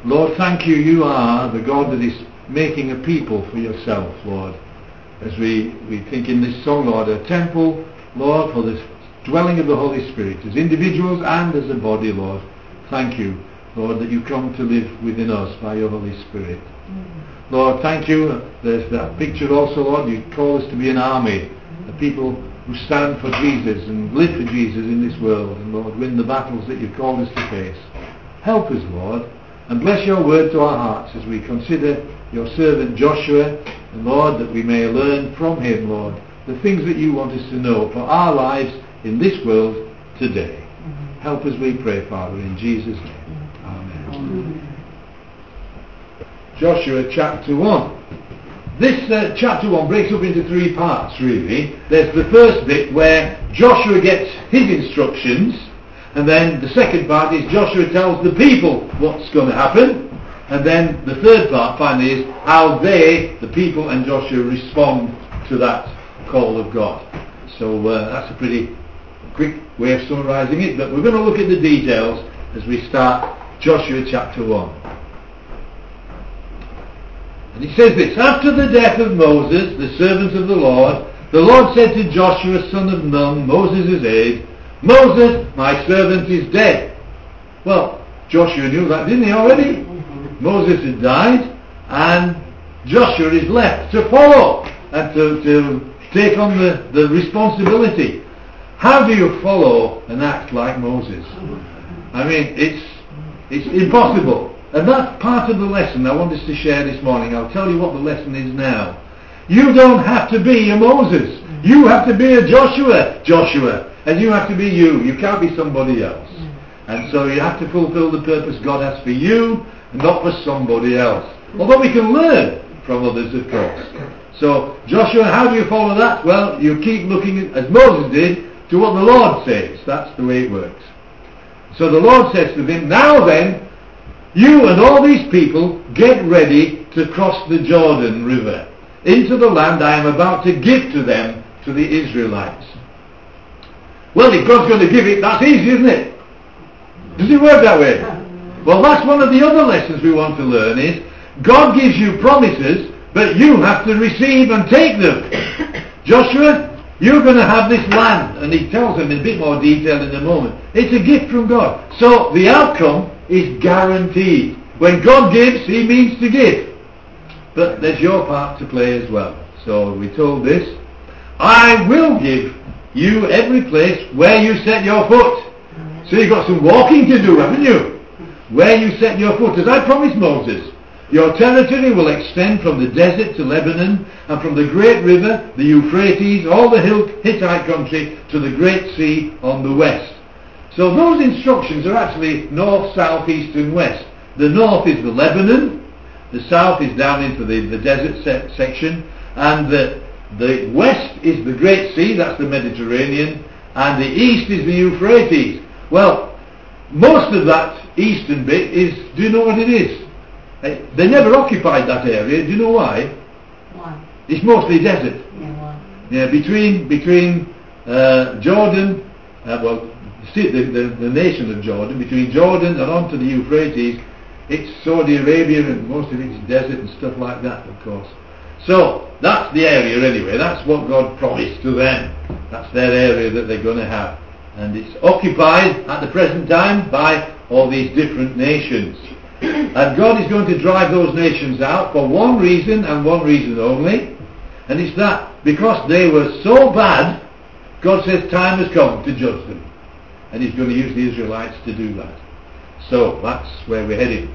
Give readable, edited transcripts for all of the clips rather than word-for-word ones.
Lord, thank you. You are the God that is making a people for yourself, Lord. As we think in this song, Lord, a temple, Lord, for the dwelling of the Holy Spirit, as individuals and as a body, Lord. Thank you, Lord, that you come to live within us by your Holy Spirit. Lord, thank you. There's that picture also, Lord. You call us to be an army, the people who stand for Jesus and live for Jesus in this world, and Lord, win the battles that you've called us to face. Help us, Lord, and bless your word to our hearts as we consider your servant Joshua, and Lord, that we may learn from him, Lord, the things that you want us to know for our lives in this world today. Help us, we pray, Father, in Jesus' name. Amen. Joshua chapter 1. This chapter 1 breaks up into three parts, really. There's the first bit where Joshua gets his instructions, and then the second part is Joshua tells the people what's going to happen, and then the third part finally is how they, the people and Joshua, respond to that call of God. So that's a pretty quick way of summarising it, but we're going to look at the details as we start Joshua chapter 1. And he says this: After the death of Moses, the servant of the Lord said to Joshua, son of Nun, Moses' aide, Moses, my servant, is dead. Well, Joshua knew that, didn't he, already? Moses had died, and Joshua is left to follow and to take on the responsibility. How do you follow and act like Moses? I mean, it's impossible. And that's part of the lesson I want us to share this morning. I'll tell you what the lesson is now. You don't have to be a Moses. You have to be a Joshua. And you have to be you. You can't be somebody else. And so you have to fulfill the purpose God has for you, and not for somebody else. Although we can learn from others, of course. So, Joshua, how do you follow that? Well, you keep looking, as Moses did, to what the Lord says. That's the way it works. So the Lord says to him, now then, you and all these people get ready to cross the Jordan River into the land I am about to give to them, to the Israelites. Well, if God's going to give it, that's easy, isn't it? Does it work that way? Well, that's one of the other lessons we want to learn is God gives you promises, but you have to receive and take them. Joshua, you're going to have this land, and he tells them in a bit more detail in a moment. It's a gift from God. So the outcome is guaranteed. When God gives, he means to give. But there's your part to play as well. So we told this: I will give you every place where you set your foot. So you've got some walking to do, haven't you? Where you set your foot, as I promised Moses. Your territory will extend from the desert to Lebanon, and from the great river, the Euphrates, all the Hittite country, to the great sea on the west. So those instructions are actually north, south, east and west. The north is the Lebanon, the south is down into the desert section, and the west is the great sea, that's the Mediterranean, and the east is the Euphrates. Well, most of that eastern bit is, do you know what it is? They never occupied that area. Do you know why? Why? It's mostly desert. Yeah, why? Yeah, between Jordan, the nation of Jordan, between Jordan and onto the Euphrates, it's Saudi Arabia, and most of it's desert and stuff like that, of course. So that's the area anyway. That's what God promised to them. That's their area that they're going to have, and it's occupied at the present time by all these different nations. And God is going to drive those nations out for one reason and one reason only, and it's that because they were so bad, God says time has come to judge them, and he's going to use the Israelites to do that. So that's where we're heading.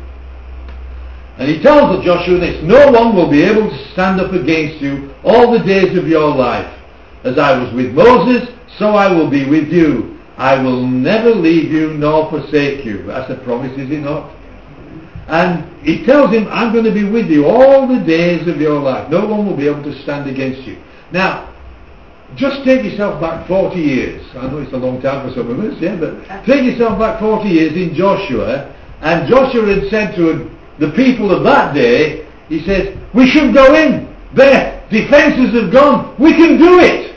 And he tells Joshua this: no one will be able to stand up against you all the days of your life. As I was with Moses, so I will be with you. I will never leave you nor forsake you. That's a promise, is it not? And he tells him, I'm going to be with you all the days of your life. No one will be able to stand against you. Now, just take yourself back 40 years. I know it's a long time for some of us, yeah, but take yourself back 40 years in Joshua, and Joshua had said to the people of that day, he says, we should go in. Their defences have gone. We can do it.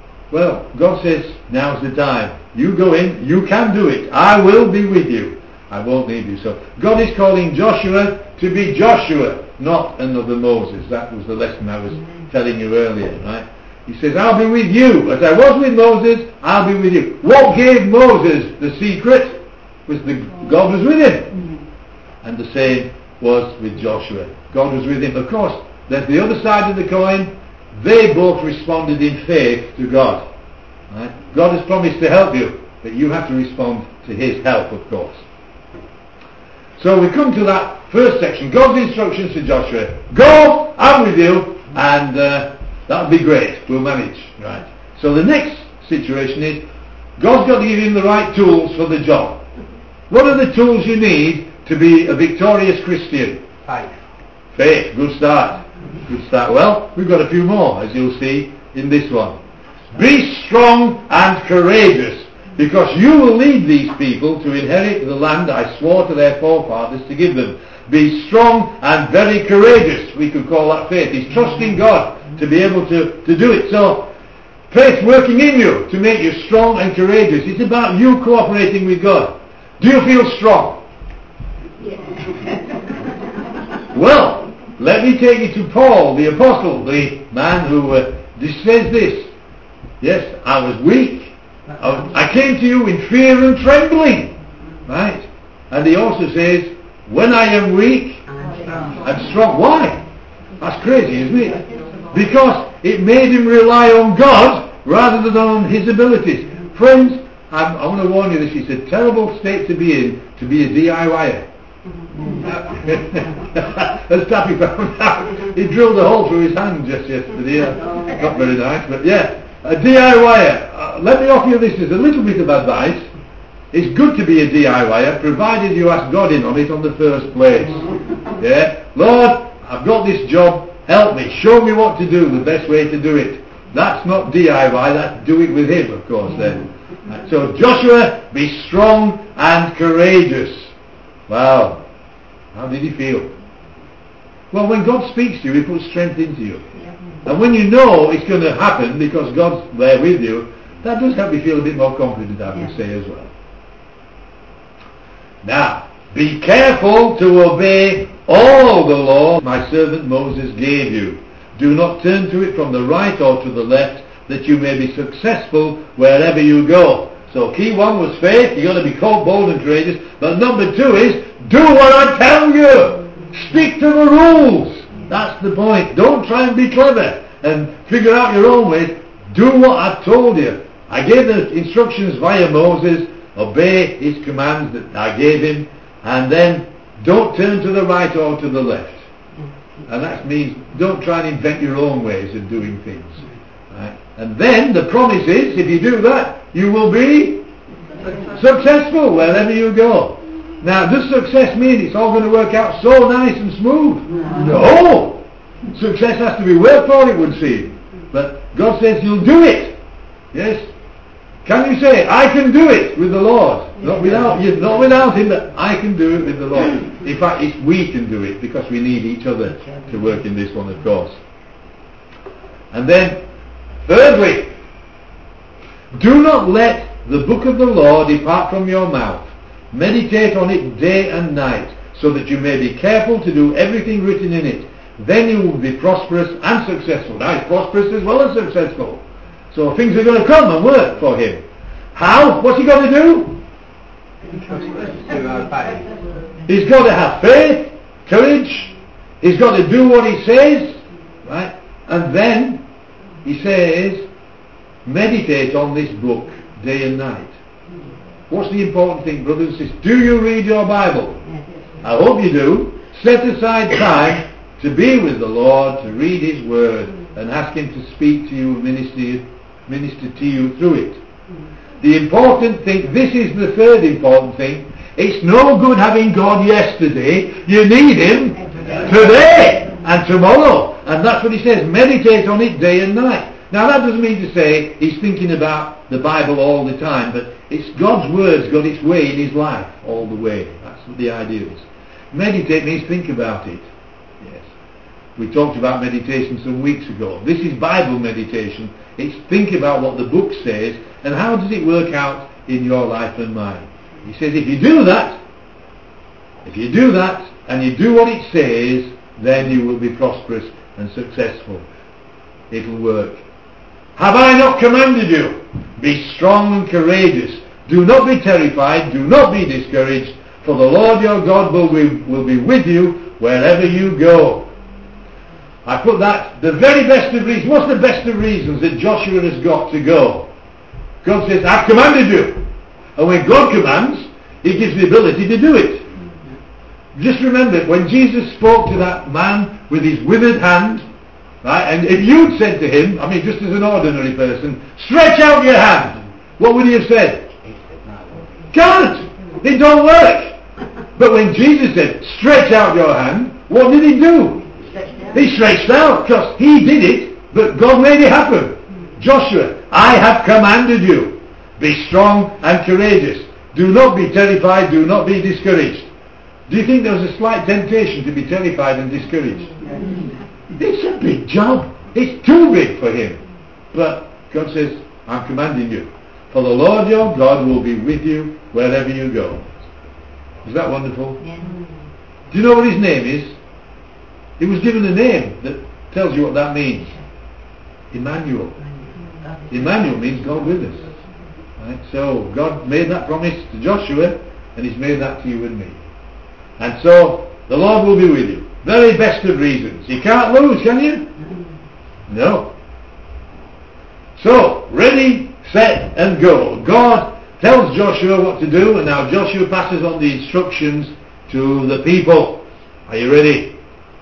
Well, God says, now's the time. You go in. You can do it. I will be with you. I won't leave you. So God is calling Joshua to be Joshua, not another Moses. That was the lesson I was telling you earlier, right? He says, I'll be with you. As I was with Moses, I'll be with you. What gave Moses the secret was God was with him. And the same was with Joshua. God was with him. Of course, there's the other side of the coin. They both responded in faith to God. Right? God has promised to help you, but you have to respond to his help, of course. So we come to that first section, God's instructions to Joshua. Go, I'm with you, and that'll be great. We'll manage. Right. So the next situation is, God's got to give him the right tools for the job. What are the tools you need to be a victorious Christian? Faith. Good start. Good start. Well, we've got a few more, as you'll see in this one. Be strong and courageous, because you will lead these people to inherit the land I swore to their forefathers to give them. Be strong and very courageous. We could call that faith. He's trusting God to be able to do it. So, faith working in you to make you strong and courageous. It's about you cooperating with God. Do you feel strong? Well, let me take you to Paul, the apostle, the man who says this. Yes, I was weak. I came to you in fear and trembling. Right? And he also says, when I am weak, I'm strong. Why? That's crazy, isn't it? Because it made him rely on God rather than on his abilities. Friends, I want to warn you, this is a terrible state to be in, to be a DIYer. As Tappy found out, he drilled a hole through his hand just yesterday. Not very nice, but yeah, a DIYer. Let me offer you this as a little bit of advice. It's good to be a DIYer, provided you ask God in on it on the first place. Yeah, Lord, I've got this job. Help me. Show me what to do. The best way to do it. That's not DIY. That's do it with Him, of course. Then. So Joshua, be strong and courageous. Wow. How did he feel? Well, when God speaks to you, He puts strength into you. And when you know it's going to happen because God's there with you, that does help you feel a bit more confident, I would say, as well. Now, be careful to obey all the law my servant Moses gave you. Do not turn to it from the right or to the left, that you may be successful wherever you go. So key one was faith. You've got to be bold and courageous. But number two is, do what I tell you. Stick to the rules. That's the point. Don't try and be clever and figure out your own ways. Do what I've told you. I gave the instructions via Moses. Obey his commands that I gave him. And then don't turn to the right or to the left. And that means don't try and invent your own ways of doing things. Right? And then the promise is, if you do that, you will be successful wherever you go. Now, does success mean it's all going to work out so nice and smooth? No! Success has to be worked for, it would seem. But God says you'll do it. Yes? Can you say, I can do it with the Lord? Not without Him, but I can do it with the Lord. In fact, it's we can do it, because we need each other to work in this one, of course. And then, thirdly, do not let the book of the law depart from your mouth. Meditate on it day and night, so that you may be careful to do everything written in it. Then you will be prosperous and successful. Now, he's prosperous as well as successful. So things are going to come and work for him. How? What's he got to do? He's got to have faith, courage. He's got to do what he says, right? And then he says, meditate on this book day and night. What's the important thing, brothers and sisters? Do you read your Bible? I hope you do. Set aside time to be with the Lord, to read His Word, and ask Him to speak to you and minister to you through it. The important thing, this is the third important thing, it's no good having God yesterday. You need Him today and tomorrow. And that's what he says, meditate on it day and night. Now that doesn't mean to say he's thinking about the Bible all the time, but it's God's Word's got its way in his life all the way. That's what the idea is. Meditate means think about it. Yes. We talked about meditation some weeks ago. This is Bible meditation. It's think about what the book says and how does it work out in your life and mine. He says if you do that, If you do that, and you do what it says, then you will be prosperous and successful. It will work. Have I not commanded you? Be strong and courageous. Do not be terrified. Do not be discouraged. For the Lord your God will be with you wherever you go. I put that, the very best of reasons. What's the best of reasons that Joshua has got to go? God says, I've commanded you. And when God commands, He gives the ability to do it. Just remember, when Jesus spoke to that man with his withered hand, right, and if you'd said to him, I mean just as an ordinary person, stretch out your hand, what would he have said? Can't! It don't work! But when Jesus said, stretch out your hand, what did he do? He stretched out, because he did it, but God made it happen. Joshua, I have commanded you, be strong and courageous. Do not be terrified, do not be discouraged. Do you think there was a slight temptation to be terrified and discouraged? It's a big job. It's too big for him. But God says, I'm commanding you. For the Lord your God will be with you wherever you go. Is that wonderful? Yeah. Do you know what his name is? He was given a name that tells you what that means. Emmanuel. Emmanuel means God with us. Right? So God made that promise to Joshua, and He's made that to you and me. And so the Lord will be with you. Very best of reasons. You can't lose, can you? No. So, ready, set, and go. God tells Joshua what to do, and now Joshua passes on the instructions to the people. Are you ready?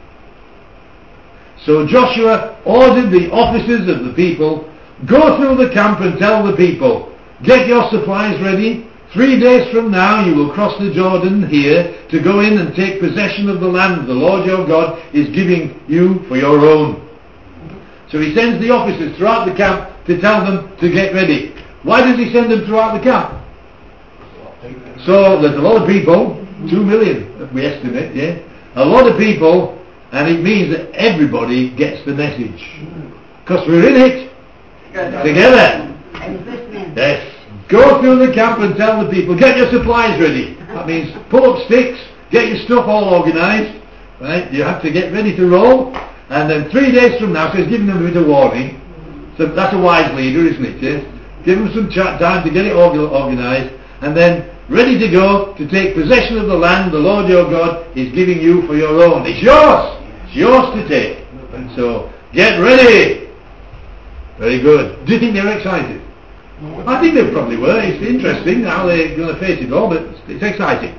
So Joshua ordered the officers of the people, go through the camp and tell the people, get your supplies ready. 3 days from now you will cross the Jordan here to go in and take possession of the land the Lord your God is giving you for your own. So he sends the officers throughout the camp to tell them to get ready. Why does he send them throughout the camp? So there's a lot of people, 2 million we estimate, yeah? A lot of people, and it means that everybody gets the message. Because we're in it together. Yes. Go through the camp and tell the people, get your supplies ready. That means pull up sticks, get your stuff all organised. Right? You have to get ready to roll. And then 3 days from now, so he's giving them a bit of warning. So that's a wise leader, isn't it? Yes? Give them some time to get it organised. And then ready to go to take possession of the land the Lord your God is giving you for your own. It's yours. It's yours to take. And so get ready. Very good. Do you think they're excited? I think they probably were. It's interesting how they're going to face it all, but it's exciting.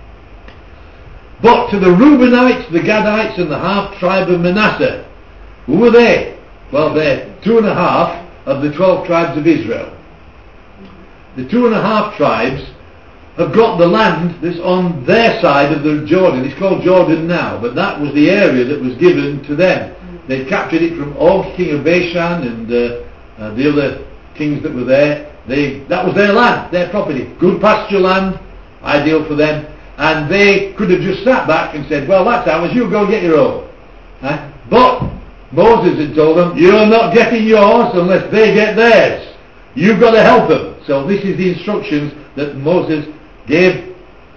But to the Reubenites, the Gadites, and the half-tribe of Manasseh, who were they? Well, they're 2.5 of the 12 tribes of Israel. The 2.5 tribes have got the land that's on their side of the Jordan. It's called Jordan now, but that was the area that was given to them. They captured it from Og, king of Bashan, and the other kings that were there. That was their land, their property. Good pasture land, ideal for them. And they could have just sat back and said, well, that's ours, you go get your own. But Moses had told them, you're not getting yours unless they get theirs. You've got to help them. So this is the instructions that Moses gave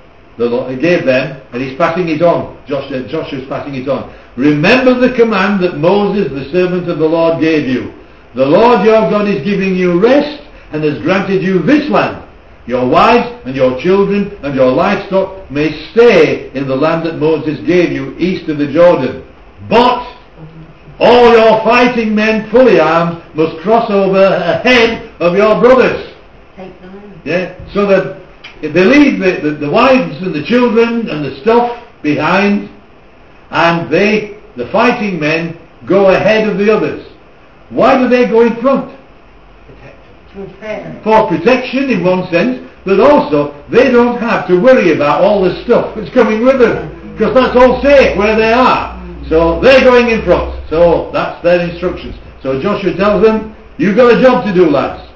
them, and he's passing it on. Joshua's passing it on. Remember the command that Moses, the servant of the Lord, gave you. The Lord your God is giving you rest and has granted you this land. Your wives and your children and your livestock may stay in the land that Moses gave you east of the Jordan. But all your fighting men fully armed must cross over ahead of your brothers. Yeah, so that if they leave the wives and the children and the stuff behind, and the fighting men go ahead of the others. Why do they go in front? For protection in one sense, but also they don't have to worry about all the stuff that's coming with them, because that's all safe where they are. So they're going in front. So that's their instructions. So Joshua tells them, you've got a job to do, lads.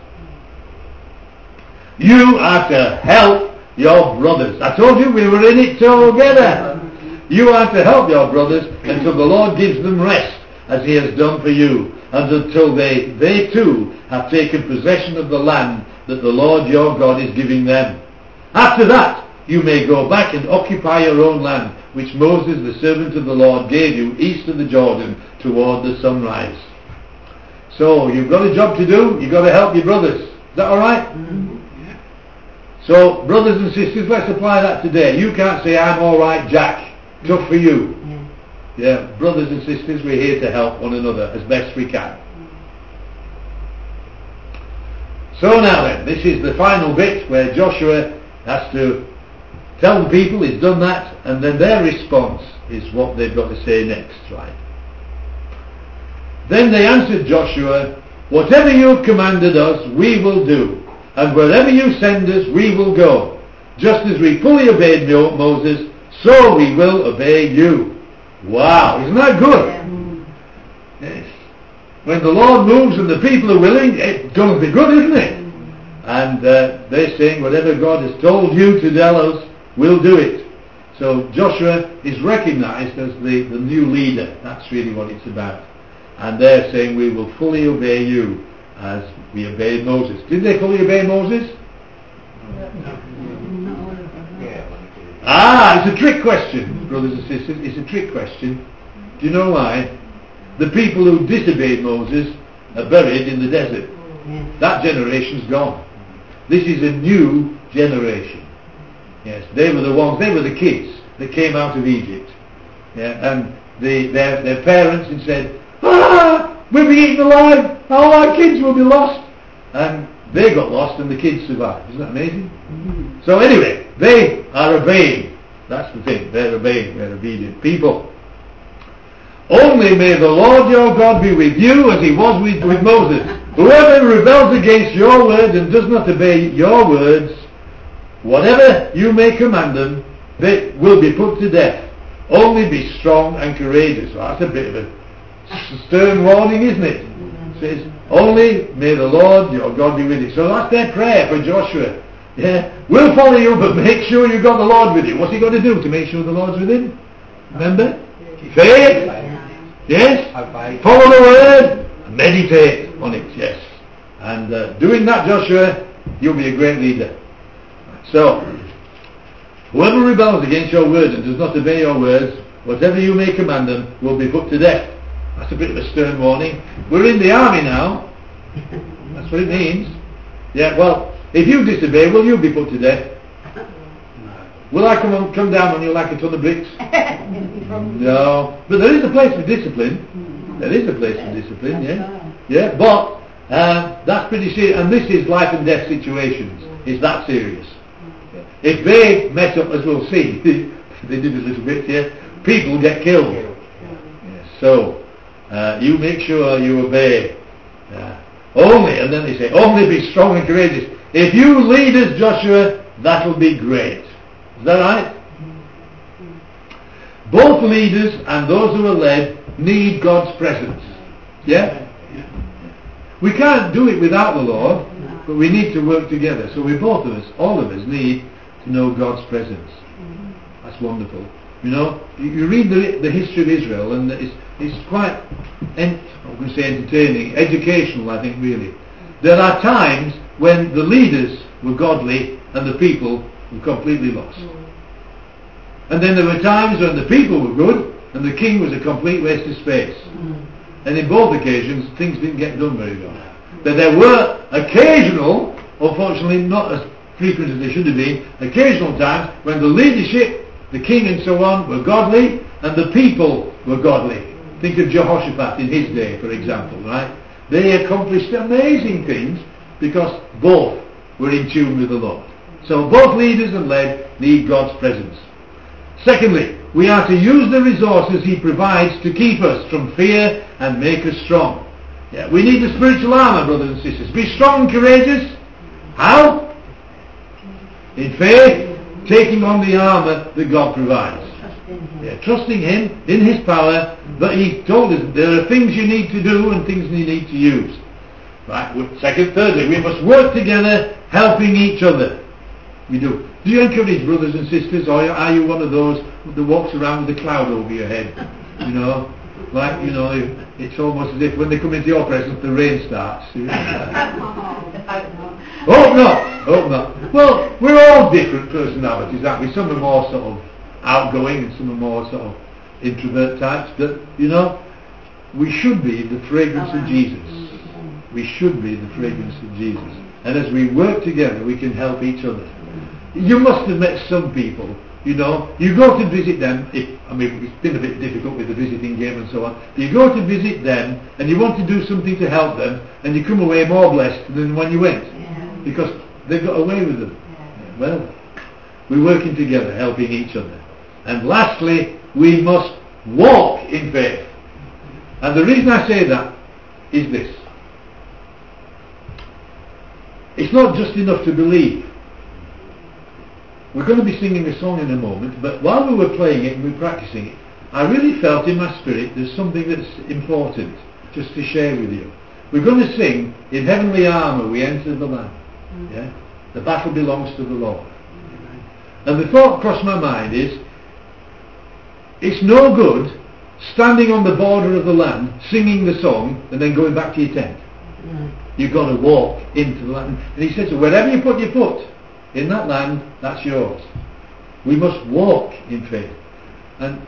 You are to help your brothers. I told you we were in it together. You are to help your brothers until the Lord gives them rest, as He has done for you, and until they too have taken possession of the land that the Lord your God is giving them. After that, you may go back and occupy your own land, which Moses, the servant of the Lord, gave you east of the Jordan toward the sunrise. So you've got a job to do. You've got to help your brothers. Is that all right? Yeah. So brothers and sisters, let's apply that today. You can't say, I'm all right, Jack. Tough for you. Yeah, brothers and sisters, we're here to help one another as best we can. So now then, this is the final bit where Joshua has to tell the people he's done that, and then their response is what they've got to say next, right? Then they answered Joshua, whatever you have commanded us, we will do, and wherever you send us, we will go. Just as we fully obeyed Moses, so we will obey you. Wow, isn't that good? Yes. When the Lord moves and the people are willing, it's going to be good, isn't it? And they're saying, whatever God has told you to tell us, we'll do it. So Joshua is recognized as the new leader. That's really what it's about. And they're saying, we will fully obey you as we obeyed Moses. Did they fully obey Moses? It's a trick question, brothers and sisters. It's a trick question. Do you know why? The people who disobeyed Moses are buried in the desert. That generation's gone. This is a new generation. Yes, they were the ones, they were the kids that came out of Egypt. Yeah, and their parents had said, we'll be eaten alive, all our kids will be lost. And they got lost and the kids survived. Isn't that amazing? Mm-hmm. So anyway, they are obeying. That's the thing, they're obeying, they're obedient people. Only may the Lord your God be with you as he was with Moses. Whoever rebels against your word and does not obey your words, whatever you may command them, they will be put to death. Only be strong and courageous. Well, that's a bit of a stern warning, isn't it? It says, only may the Lord your God be with you. So that's their prayer for Joshua. Yeah, we'll follow you, but make sure you've got the Lord with you. What's he got to do to make sure the Lord's with him? Remember? Faith. Yes? Follow the word and meditate on it, yes. And doing that, Joshua, you'll be a great leader. So, whoever rebels against your word and does not obey your words, whatever you may command them, will be put to death. That's a bit of a stern warning. We're in the army now. That's what it means. Yeah, well, if you disobey, will you be put to death? Will I come down on you like a ton of bricks? No. But there is a place for discipline. There is a place for discipline, yeah. Yeah, but that's pretty serious. And this is life and death situations. It's that serious. If they mess up, as we'll see, they did a little bit here, people get killed. Yes. So, you make sure you obey. Only, and then they say, only be strong and courageous. If you lead us, Joshua, that'll be great. Is that right? Both leaders and those who are led need God's presence. Yeah? We can't do it without the Lord, but we need to work together. So we both of us, all of us, need to know God's presence. That's wonderful. You know, you read the history of Israel, and it's quite, I'm going to say entertaining, educational, I think, really. There are times when the leaders were godly and the people were completely lost. And then there were times when the people were good and the king was a complete waste of space. And in both occasions, things didn't get done very well. But there were occasional, unfortunately not as frequent as they should have been, occasional times when the leadership, the king and so on, were godly and the people were godly. Think of Jehoshaphat in his day, for example, right? They accomplished amazing things because both were in tune with the Lord. So both leaders and led need God's presence. Secondly, we are to use the resources he provides to keep us from fear and make us strong. Yeah, we need the spiritual armour, brothers and sisters. Be strong and courageous. How? In faith, taking on the armour that God provides. Yeah, trusting him in his power, but he told us there are things you need to do and things you need to use. Right. Thirdly, we must work together, helping each other. We do. Do you encourage brothers and sisters, or are you one of those that walks around with a cloud over your head? You know, like, you know, it's almost as if when they come into your presence, the rain starts. Hope not. Hope not. Well, we're all different personalities, aren't we? Some are more sort of outgoing and some are more sort of introvert types. But, we should be the fragrance of Jesus. We should be the fragrance of Jesus. And as we work together, we can help each other. You must have met some people, you go to visit them. It's been a bit difficult with the visiting game and so on. You go to visit them and you want to do something to help them, and you come away more blessed than when you went. Because they've got away with them. Well, we're working together, helping each other. And lastly, we must walk in faith. And the reason I say that is this. It's not just enough to believe. We're going to be singing a song in a moment, but while we were playing it and we were practicing it, I really felt in my spirit there's something that's important just to share with you. We're going to sing, in heavenly armour we enter the land. Yeah? The battle belongs to the Lord. And the thought crossed my mind is, it's no good standing on the border of the land, singing the song, and then going back to your tent. You've got to walk into the land. And he says, wherever you put your foot in that land, that's yours. We must walk in faith. And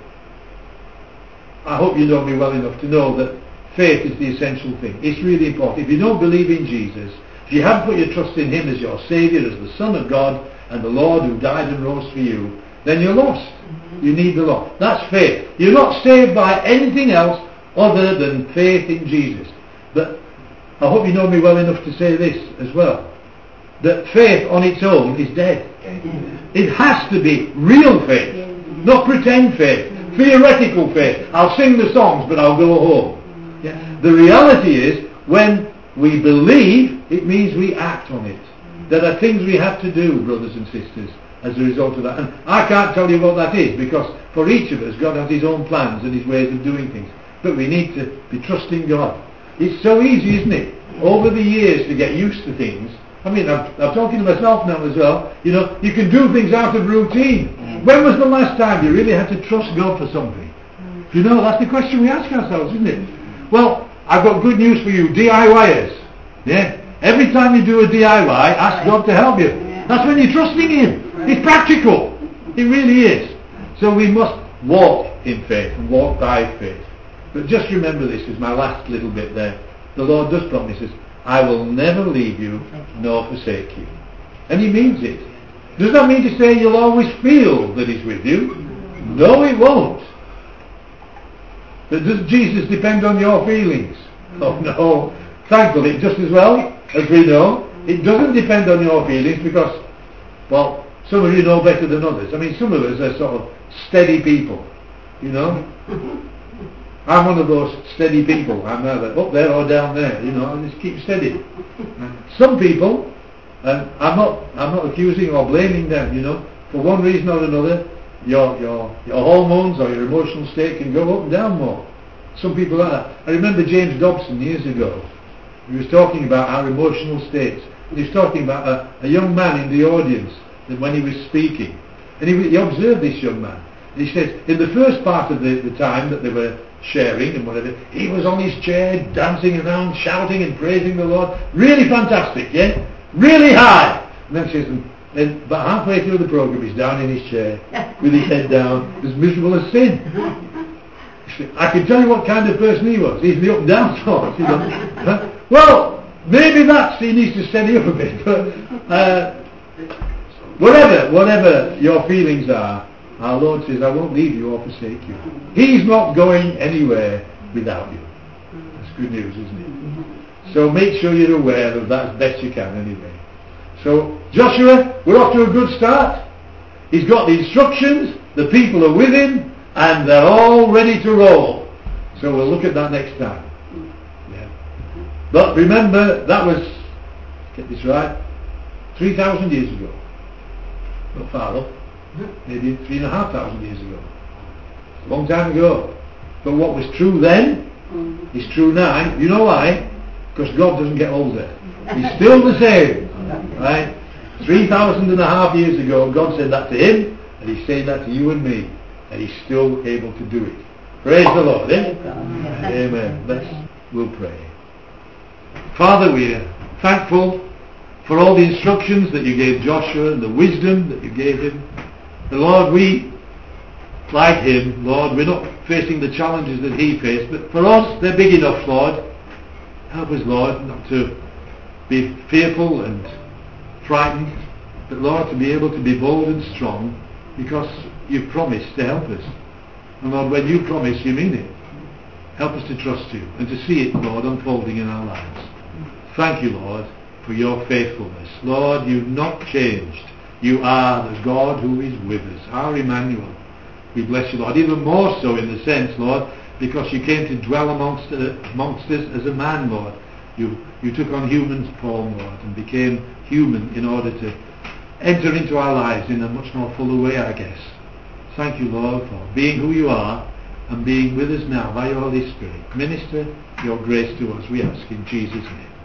I hope you know me well enough to know that faith is the essential thing. It's really important. If you don't believe in Jesus, if you haven't put your trust in him as your Saviour, as the Son of God, and the Lord who died and rose for you, then you're lost. You need the Lord. That's faith. You're not saved by anything else other than faith in Jesus. But I hope you know me well enough to say this as well, that faith on its own is dead. It has to be real faith, not pretend faith, theoretical faith. I'll sing the songs but I'll go home. The reality is, when we believe, it means we act on it. There are things we have to do, brothers and sisters, as a result of that. And I can't tell you what that is, because for each of us, God has his own plans and his ways of doing things. But we need to be trusting God. It's so easy, isn't it, over the years to get used to things. I'm talking to myself now as well. You can do things out of routine. When was the last time you really had to trust God for something? That's the question we ask ourselves, isn't it? Well, I've got good news for you, DIYers. Every time you do a DIY, ask God to help you. That's when you're trusting him. It's practical. It really is. So we must walk in faith and walk by faith. But just remember this is my last little bit there. The Lord does promise us, I will never leave you nor forsake you. And he means it. Does that mean to say you'll always feel that he's with you? No, it won't. But does Jesus depend on your feelings? Oh no. Thankfully, just as well as we know, it doesn't depend on your feelings, because, well, some of you know better than others. Some of us are sort of steady people, I'm one of those steady people. I'm either up there or down there, I just keep steady. Some people, and I'm not accusing or blaming them, for one reason or another, your hormones or your emotional state can go up and down more. Some people are. I remember James Dobson years ago. He was talking about our emotional states. He was talking about a young man in the audience when he was speaking. And he observed this young man. And he said, in the first part of the time that they were sharing and whatever, he was on his chair, dancing around, shouting and praising the Lord. Really fantastic, yeah? Really high. And then she says, but halfway through the program, he's down in his chair, with his head down, as miserable as sin. I can tell you what kind of person he was. He's the up-down sort, Well, maybe he needs to steady up a bit. But whatever your feelings are, our Lord says, I won't leave you or forsake you. He's not going anywhere without you. That's good news, isn't it? So make sure you're aware of that as best you can anyway. So Joshua, we're off to a good start. He's got the instructions, the people are with him, and they're all ready to roll. So we'll look at that next time. But remember, that was, get this right, 3,000 years ago. Not far off. Maybe 3,500 years ago. A long time ago. But what was true then is true now. You know why? Because God doesn't get older. He's still the same. Right? 3,500 years ago, God said that to him, and he's saying that to you and me. And he's still able to do it. Praise the Lord. Amen. We'll pray. Father, we're thankful for all the instructions that you gave Joshua and the wisdom that you gave him. And Lord, we, like him, Lord, we're not facing the challenges that he faced, but for us they're big enough, Lord. Help us, Lord, not to be fearful and frightened, but Lord, to be able to be bold and strong, because you've promised to help us. And Lord, when you promise, you mean it. Help us to trust you and to see it, Lord, unfolding in our lives. Thank you, Lord, for your faithfulness. Lord, you've not changed. You are the God who is with us, our Emmanuel. We bless you, Lord, even more so in the sense, Lord, because you came to dwell amongst us as a man, Lord. You took on human form, Lord, and became human in order to enter into our lives in a much more fuller way, I guess. Thank you, Lord, for being who you are and being with us now by your Holy Spirit. Minister your grace to us, we ask in Jesus' name.